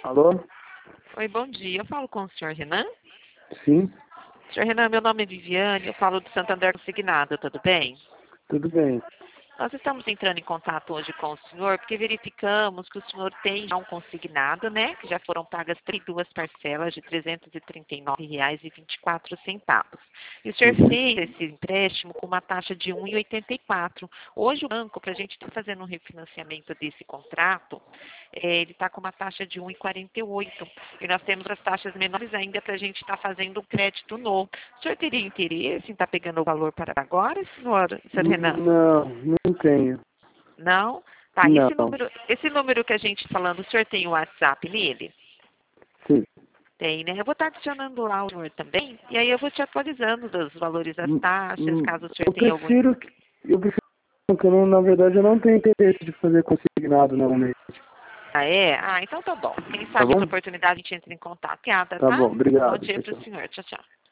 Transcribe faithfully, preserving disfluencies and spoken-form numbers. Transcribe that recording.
Alô? Oi, bom dia. Eu falo com o senhor Renan? Sim, senhor Renan, meu nome é Viviane, eu falo do Santander Consignado, tudo bem? tudo bem. Nós estamos entrando em contato hoje com o senhor porque verificamos que o senhor tem já um consignado, né? Que já foram pagas trinta e duas parcelas de trezentos e trinta e nove reais e vinte e quatro centavos. E o senhor Uhum. fez esse empréstimo com uma taxa de um vírgula oitenta e quatro. Hoje o banco, para a gente estar fazendo um refinanciamento desse contrato, eh, ele está com uma taxa de um vírgula quarenta e oito. E nós temos as taxas menores ainda para a gente estar fazendo um crédito novo. O senhor teria interesse em estar pegando o valor para agora, senhor, senhor Renan? Não, não tenho. Não? Tá, e esse Não. número, esse número que a gente está falando, o senhor tem o WhatsApp nele? Sim. Tem, né? Eu vou estar adicionando lá o senhor também, e aí eu vou te atualizando dos valores das Hum, taxas, hum, caso o senhor Eu tenha algum... prefiro que. Eu prefiro que eu não, na verdade, eu não tenho interesse de fazer consignado novamente. Ah, é? Ah, então tá bom. Quem Tá sabe outra bom? oportunidade a gente entra em contato. Obrigada, Tá tá? bom, Bom obrigado. dia Tchau, para o tchau. senhor. Tchau, tchau.